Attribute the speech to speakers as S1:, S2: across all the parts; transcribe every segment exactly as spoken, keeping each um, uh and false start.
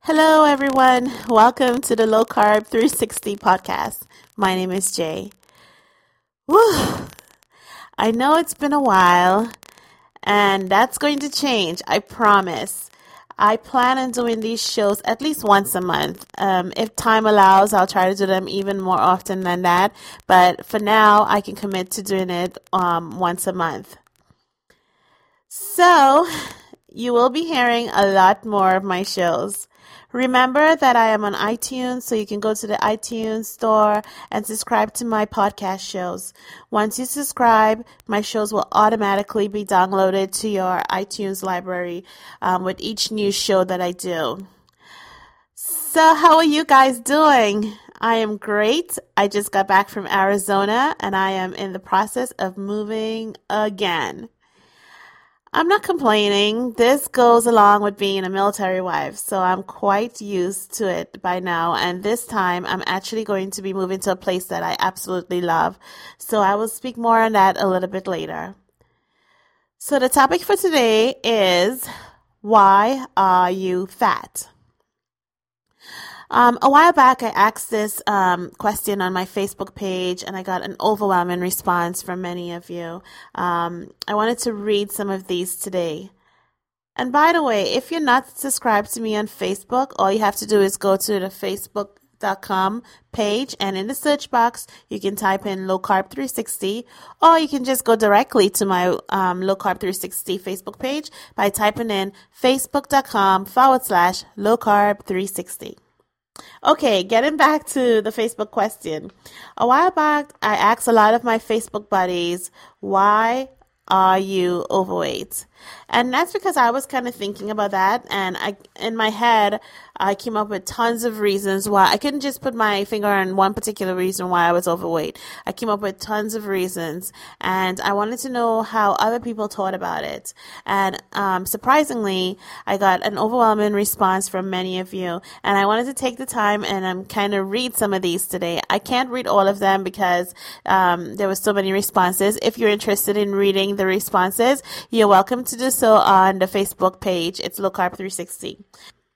S1: Hello, everyone. Welcome to the Low Carb three sixty podcast. My name is Jay. Woo! I know it's been a while, and that's going to change. I promise. I plan on doing these shows at least once a month. Um, if time allows, I'll try to do them even more often than that. But for now, I can commit to doing it um, once a month. So, you will be hearing a lot more of my shows. Remember that I am on iTunes, so you can go to the iTunes store and subscribe to my podcast shows. Once you subscribe, my shows will automatically be downloaded to your iTunes library um, with each new show that I do. So how are you guys doing? I am great. I just got back from Arizona, and I am in the process of moving again. I'm not complaining. This goes along with being a military wife, so I'm quite used to it by now. And this time, I'm actually going to be moving to a place that I absolutely love. So I will speak more on that a little bit later. So the topic for today is, why are you fat? Um, a while back, I asked this um, question on my Facebook page, and I got an overwhelming response from many of you. Um, I wanted to read some of these today. And by the way, if you're not subscribed to me on Facebook, all you have to do is go to the facebook dot com page, and in the search box, you can type in Low Carb three sixty, or you can just go directly to my um, Low Carb three sixty Facebook page by typing in facebook dot com forward slash Low Carb three sixty. Okay, getting back to the Facebook question. A while back, I asked a lot of my Facebook buddies, why are you overweight? And that's because I was kind of thinking about that, and I, in my head, I came up with tons of reasons why. I couldn't just put my finger on one particular reason why I was overweight. I came up with tons of reasons, and I wanted to know how other people thought about it. And um, surprisingly, I got an overwhelming response from many of you, and I wanted to take the time and um, kind of read some of these today. I can't read all of them because um, there were so many responses. If you're interested in reading the responses, you're welcome to do so on the Facebook page. It's Low Carb three sixty.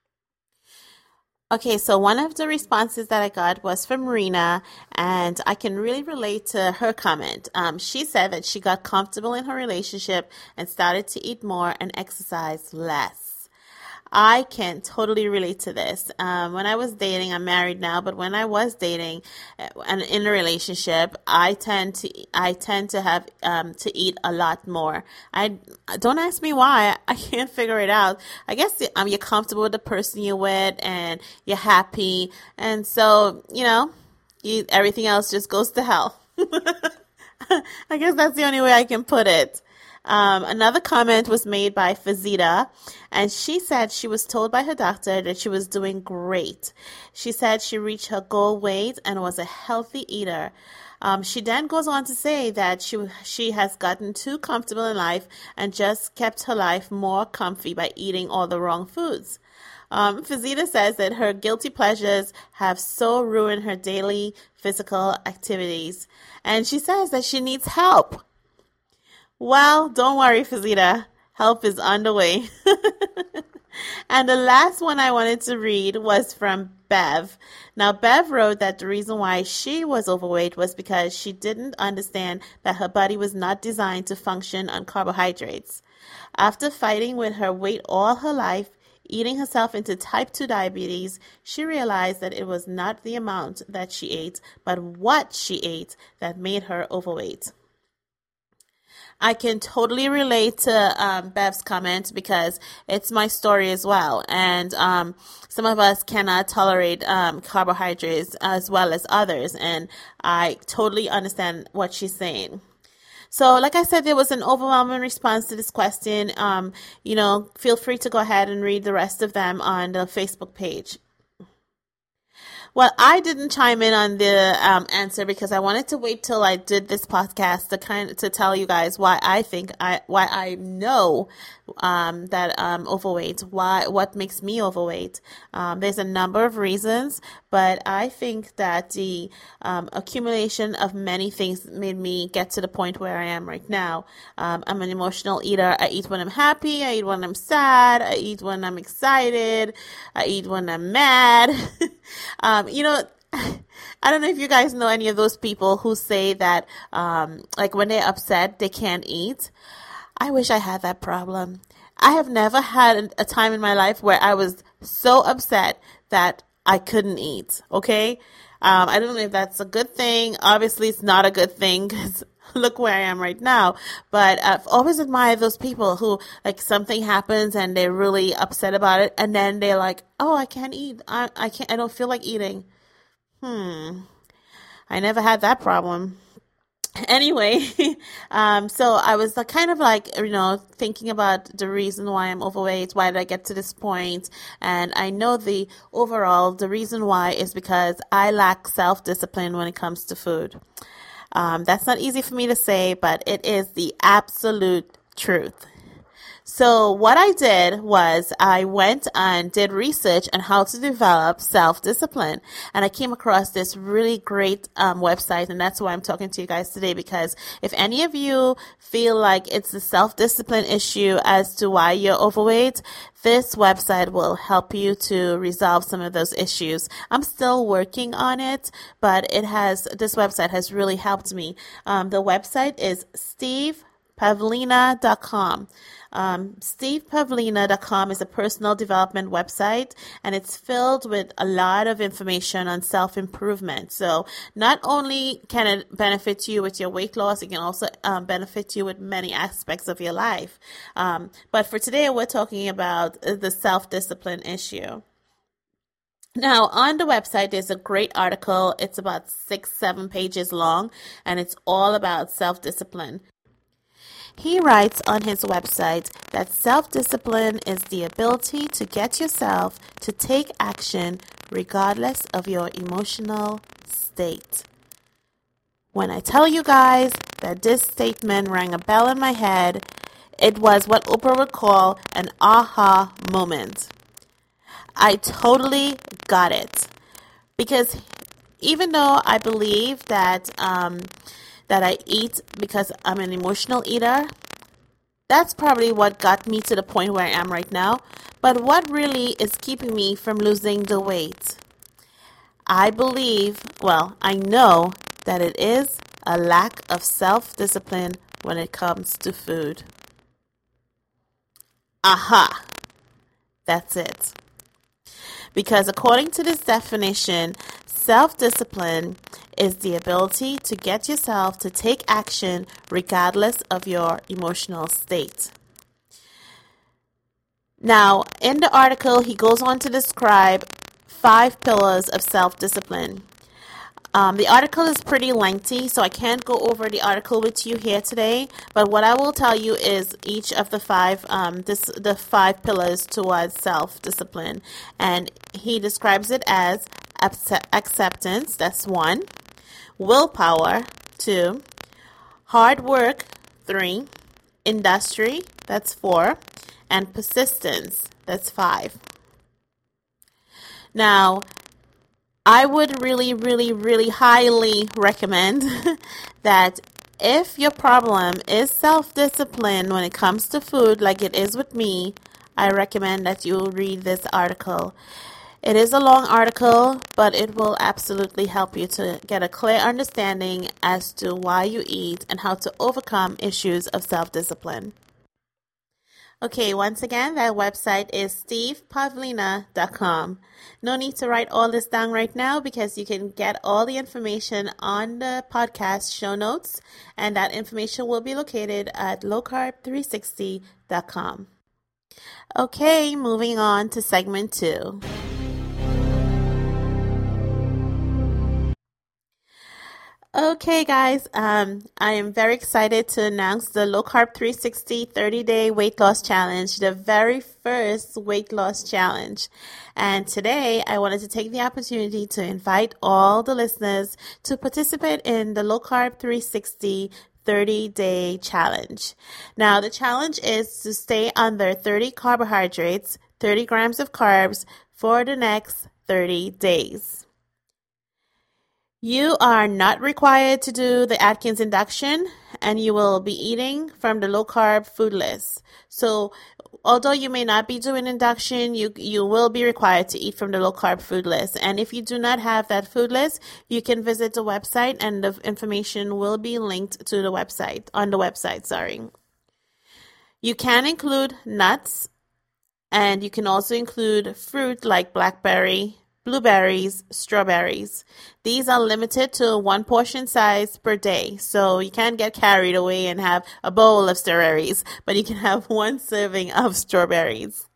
S1: Okay, so one of the responses that I got was from Rena, and I can really relate to her comment. Um, she said that she got comfortable in her relationship and started to eat more and exercise less. I can totally relate to this. Um, when I was dating, I'm married now, but when I was dating and in a relationship, I tend to I tend to have um, to eat a lot more. I don't ask me why. I can't figure it out. I guess um, you're comfortable with the person you're with, and you're happy, and so you know, you, everything else just goes to hell. I guess that's the only way I can put it. Um, another comment was made by Fazita, and she said she was told by her doctor that she was doing great. She said she reached her goal weight and was a healthy eater. Um, she then goes on to say that she she has gotten too comfortable in life and just kept her life more comfy by eating all the wrong foods. Um, Fazita says that her guilty pleasures have so ruined her daily physical activities, and she says that she needs help. Well, don't worry, Fazita. Help is on the way. And the last one I wanted to read was from Bev. Now, Bev wrote that the reason why she was overweight was because she didn't understand that her body was not designed to function on carbohydrates. After fighting with her weight all her life, eating herself into type two diabetes, she realized that it was not the amount that she ate, but what she ate that made her overweight. I can totally relate to um, Bev's comment because it's my story as well. And um, some of us cannot tolerate um, carbohydrates as well as others. And I totally understand what she's saying. So like I said, there was an overwhelming response to this question. Um, you know, feel free to go ahead and read the rest of them on the Facebook page. Well, I didn't chime in on the um, answer because I wanted to wait till I did this podcast to kind of, to tell you guys why I think I why I know um, that I'm overweight. Why? What makes me overweight? Um, there's a number of reasons, but I think that the um, accumulation of many things made me get to the point where I am right now. Um, I'm an emotional eater. I eat when I'm happy. I eat when I'm sad. I eat when I'm excited. I eat when I'm mad. um, you know, I don't know if you guys know any of those people who say that, um, like when they're upset, they can't eat. I wish I had that problem. I have never had a time in my life where I was so upset that I couldn't eat. Okay. Um, I don't know if that's a good thing. Obviously, it's not a good thing because look where I am right now. But I've always admired those people who, like, something happens and they're really upset about it, and then they're like, "Oh, I can't eat. I I can't. I don't feel like eating." Hmm. I never had that problem. Anyway, um, so I was like, kind of like, you know, thinking about the reason why I'm overweight, why did I get to this point? And I know the overall, the reason why is because I lack self-discipline when it comes to food. Um, that's not easy for me to say, but it is the absolute truth. So what I did was I went and did research on how to develop self-discipline. And I came across this really great um, website, and that's why I'm talking to you guys today, because if any of you feel like it's a self-discipline issue as to why you're overweight, this website will help you to resolve some of those issues. I'm still working on it, but it has, this website has really helped me. Um, the website is steve pavlina dot com. Um, steve pavlina dot com is a personal development website, and it's filled with a lot of information on self-improvement. So not only can it benefit you with your weight loss, it can also um, benefit you with many aspects of your life. Um, but for today, we're talking about the self-discipline issue. Now, on the website, there's a great article. It's about six, seven pages long, and it's all about self-discipline. He writes on his website that self-discipline is the ability to get yourself to take action regardless of your emotional state. When I tell you guys that this statement rang a bell in my head, it was what Oprah would call an aha moment. I totally got it. Because even though I believe that um, that I eat because I'm an emotional eater, that's probably what got me to the point where I am right now. But what really is keeping me from losing the weight? I believe, well, I know that it is a lack of self-discipline when it comes to food. Aha! That's it. Because according to this definition, self-discipline is the ability to get yourself to take action regardless of your emotional state. Now, in the article, he goes on to describe five pillars of self-discipline. Um, the article is pretty lengthy, so I can't go over the article with you here today. But what I will tell you is each of the five, um, this the five pillars towards self-discipline, and he describes it as acceptance. That's one. Willpower, two. Hard work, three. Industry, that's four. And persistence, that's five. Now, I would really, really, really highly recommend that if your problem is self-discipline when it comes to food, like it is with me, I recommend that you read this article. It is a long article, but it will absolutely help you to get a clear understanding as to why you eat and how to overcome issues of self-discipline. Okay, once again, that website is steve pavlina dot com. No need to write all this down right now because you can get all the information on the podcast show notes, and that information will be located at low carb three sixty dot com. Okay, moving on to segment two. Okay, guys, um, I am very excited to announce the Low Carb three sixty thirty-day weight loss challenge, the very first weight loss challenge. And today, I wanted to take the opportunity to invite all the listeners to participate in the Low Carb three sixty thirty-day challenge. Now, the challenge is to stay under thirty carbohydrates, thirty grams of carbs for the next thirty days. You are not required to do the Atkins induction, and you will be eating from the low-carb food list. So, although you may not be doing induction, you you will be required to eat from the low-carb food list. And if you do not have that food list, you can visit the website, and the information will be linked to the website, on the website, sorry. You can include nuts, and you can also include fruit like blackberry, blueberries, strawberries. These are limited to one portion size per day, so you can't get carried away and have a bowl of strawberries, but you can have one serving of strawberries.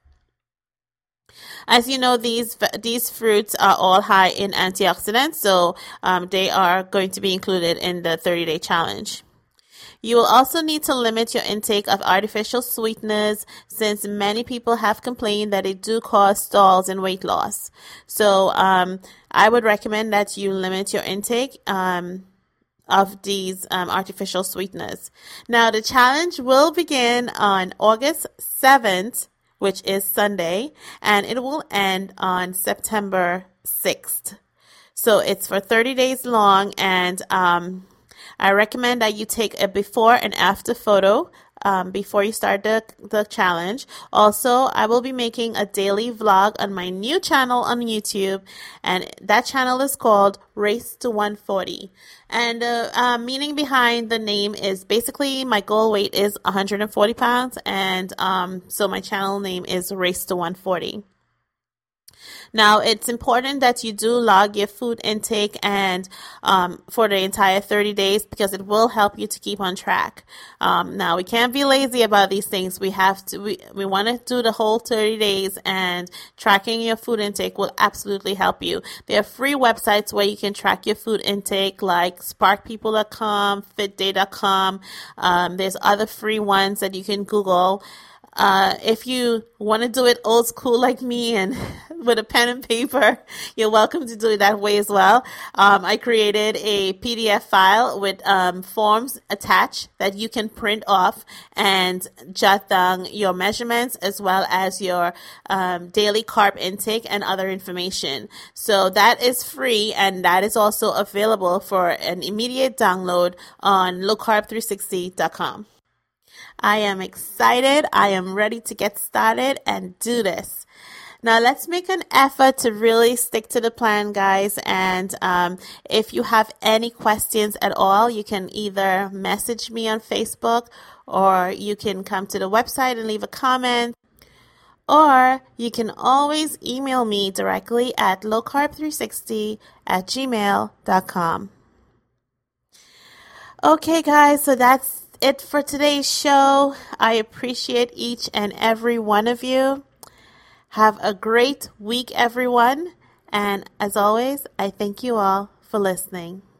S1: As you know, these these fruits are all high in antioxidants, so um, they are going to be included in the thirty-day challenge. You will also need to limit your intake of artificial sweeteners, since many people have complained that it do cause stalls in weight loss. So um, I would recommend that you limit your intake um, of these um, artificial sweeteners. Now, the challenge will begin on August seventh, which is Sunday, and it will end on September sixth. So it's for thirty days long, and um, I recommend that you take a before and after photo um, before you start the, the challenge. Also, I will be making a daily vlog on my new channel on YouTube, and that channel is called Race to one forty. And the uh, uh, meaning behind the name is basically my goal weight is one hundred forty pounds, and um, so my channel name is Race to one forty. Now, it's important that you do log your food intake and um, for the entire thirty days, because it will help you to keep on track. Um, now, we can't be lazy about these things. We have to. We, we want to do the whole thirty days, and tracking your food intake will absolutely help you. There are free websites where you can track your food intake, like spark people dot com, fit day dot com. Um, there's other free ones that you can Google. Uh, if you want to do it old school like me and with a pen and paper, you're welcome to do it that way as well. Um, I created a P D F file with um, forms attached that you can print off and jot down your measurements as well as your um, daily carb intake and other information. So that is free, and that is also available for an immediate download on low carb three sixty dot com. I am excited. I am ready to get started and do this. Now, let's make an effort to really stick to the plan, guys. And um, if you have any questions at all, you can either message me on Facebook, or you can come to the website and leave a comment, or you can always email me directly at low carb three sixty at gmail dot com. Okay, guys, so that's it for today's show. I appreciate each and every one of you. Have a great week, everyone. And as always, I thank you all for listening.